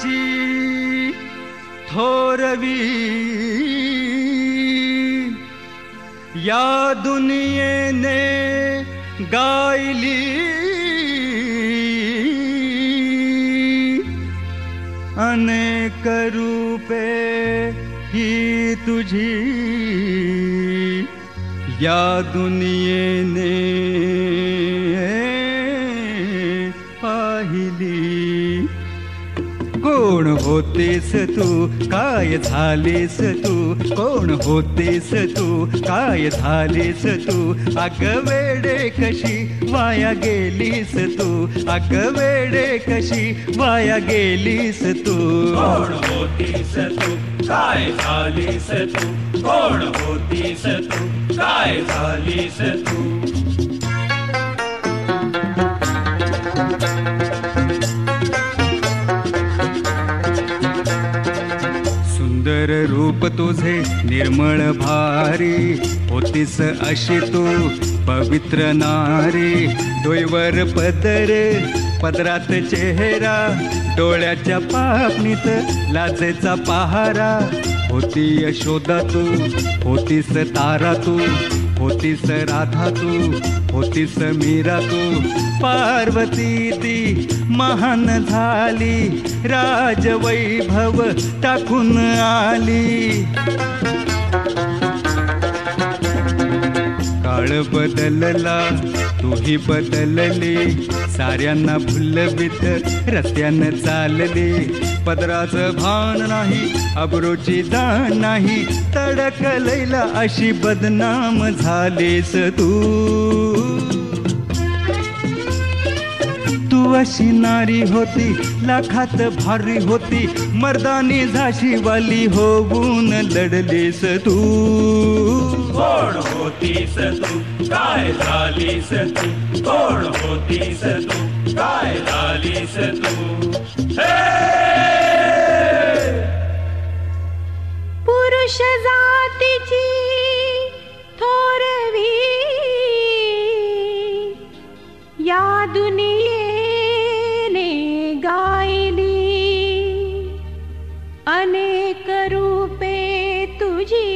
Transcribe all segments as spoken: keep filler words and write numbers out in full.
त्याची थोरवी या दुनियेने गायली अनेक रूपे ही तुझी या दुनियेने पाहिली. कोण होतेस तू काय झालेस तू, कोण होतेस तू काय झालेस तू, अग वेडे कशी वाया गेलीस तू, अग वेडे कशी वाया गेलीस तू. कोण होतीस तू काय झालीस तू, कोण होतीस तू काय झालीस तू. सुंदर रूप तुझे निर्मळ भारी, होतीस अशी तू पवित्र नारी. डोईवर पदर पदरात चेहरा, डोळ्याच्या पापणीत लाजेचा पहारा. होती यशोदा तू होतीस तारा तू, होतीस राधा तू होतीस मीरा तू. पार्वती ती महान झाली, राजवैभव टाकून आली. काळ बदलला तूही बदलली, साऱ्यांना भुलवीत रस्त्यानं चालली. पदराचं भान नाही अब्रूची जाण नाही, तडकलेला अशी बदनाम झालीस तू. तू अशी नारी होती लाखात भारी होती, मर्दानी झाशीवाली होऊन लढलीस तू. कोण होतीस तू काय झालीस तू, कोण होतीस तू काय झालीस तू. पुरुष जातीची थोरवी या दुनियेने गायली अनेक रूपे तुझी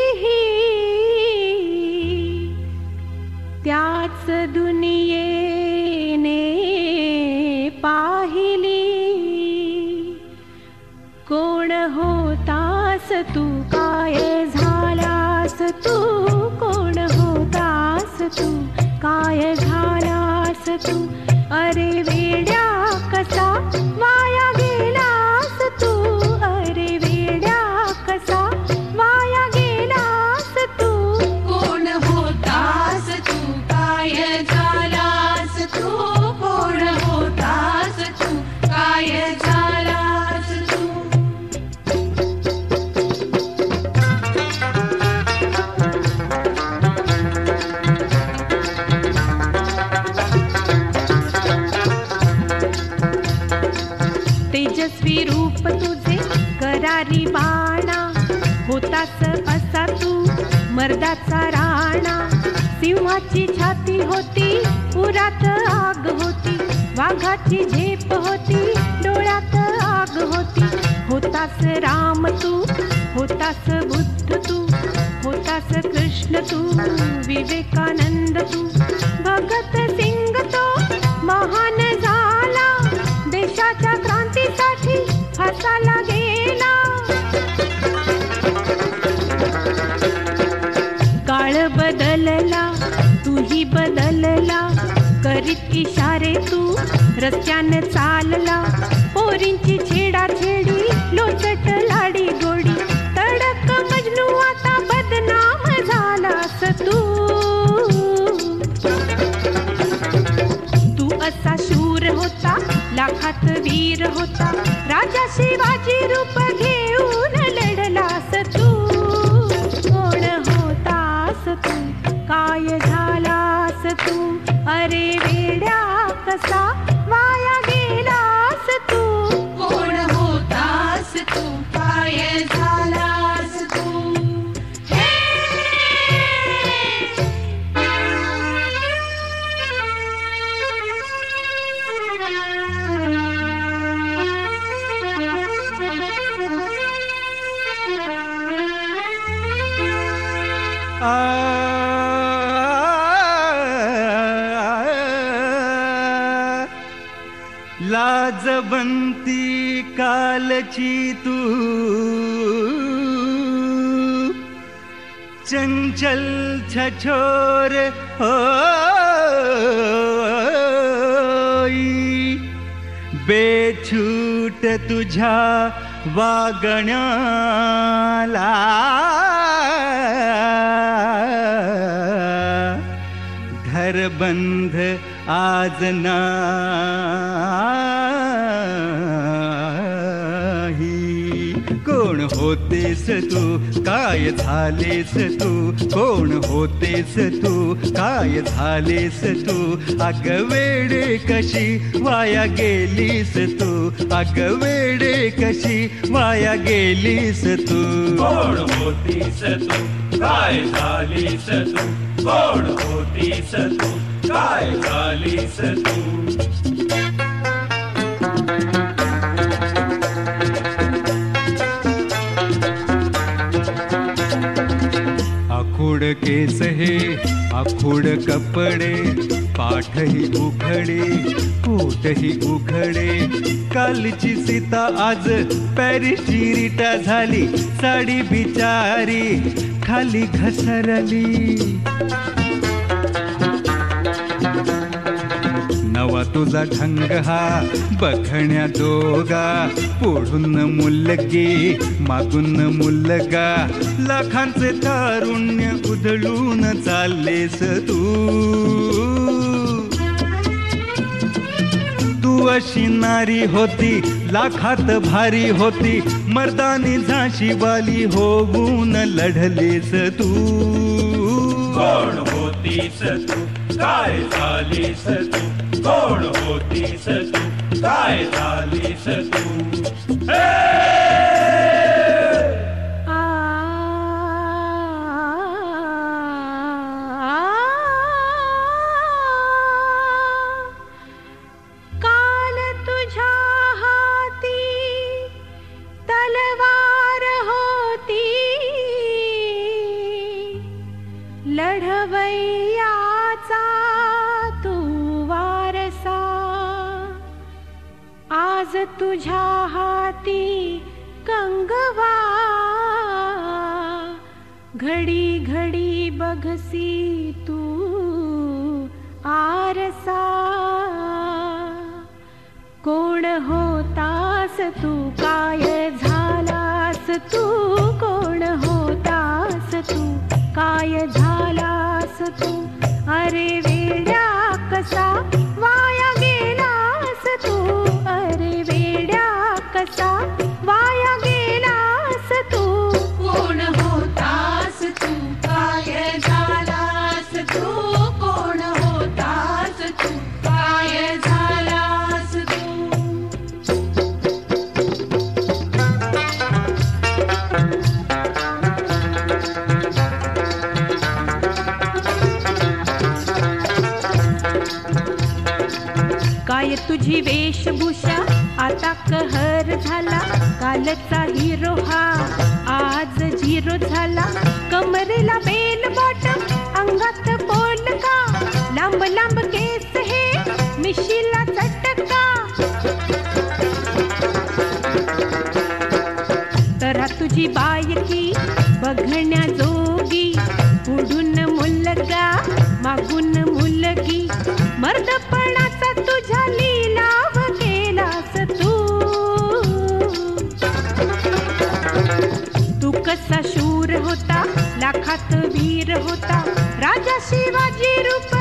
त्याच दुनियेने पाहिली. कोण होतास तू काय झालास तू, कोण होतास तू काय झालास तू, अरे वेड्या कसा वाया गेलास तू, अरे वेड्या कसा वाया गेलास तू. कोण होतास तू काय झालास तू, कोण होतास तू काय झालास तू. तेजस्वी रूप तुझे करारी बाणा, होतास असा तू मर्दाचा राणा. सिंहाची छाती होती पुरात आग होती, वाघाची झेप होती डोळ्यात आग होती. होतास राम तू होतास बुद्ध तू, होतास कृष्ण तू विवेकानंद तू. भगत सिंग तो महान झाला, देशाच्या क्रांतीसाठी फासाला गेला. काळ बदलला तूही बदलला, करीत इशारे तू रस्त्याने चालला. पोरींची छेडाछेडी लोचट लाडी गोडी, तडक मजनू आता बदनाम झालास तू. तू असा शूर होता लाखात वीर होता, राजा शिवाजी रूप घेऊन लढलास तू. कोण होतास तू काय झालास तू, अरे वेड्या कसा वाया गेलास तू. कोण होतास तू काय झालास तू. हे लाजबंती कालची तू चंचल छछोर होई बेछूट तुझ्या वागण्याला धरबंध आज नाही. कोण होतेस तू काय झालेस तू कोण होतेस तू काय झालेस तू अग वेडे कशी वाया गेलीस तू अग वेडे कशी वाया गेलीस तू. कोण होतीस तू काय झालीस तू कोण होतीस तू काय झालीस तू. आखूड केस हे आखूड कपडे पाठही उघडे पोटही उघडे कालची सीता आज पॅरिसची रीटा झाली साडी बिचारी खाली घसरली. नवा तुझा ढंग हा बघण्या दोगा पुढून मुलगी मागून मुलगा लाखांचे तारुण्य उधळून चाललेस तू. तू अशी नारी होती लाखात भारी होती मर्दानी झाशी वाली होऊन लढलेस तू. कोण होतीस तू काय झालीस तू कोण होतीस तू काय झालीस तू. काल तुझ्या हाती तलवार होती लढवय्याचा तू वारसा आज तुझ्या हाती कंगवा घडी घडी बघसी तू आरसा. कोण होतास तू काय झालास तू कोण होतास तू काय झालास तू अरे वेड्या कसा वाया गेलास तू अरे वेड्या कसा वाया गेलास तू. कोण होतास तू काय झालास तू कोण होतास तू काय झालास तू. काय तुझी वेशभूषा आता कहर झाला कालचा हिरो हा आज झिरो झाला. कमरेला बेल बॉटम अंगात पोलका लांब लांब केस हे मिशीला चटका. तरा तुझी बायकी बघण्या जोगी पुढून मुलगा मागून मुलगी मर्दपणाचा तुझ्या लीलाव केलास तू. तू कसा शूर होता लाखात वीर होता राजा शिवाजी रूप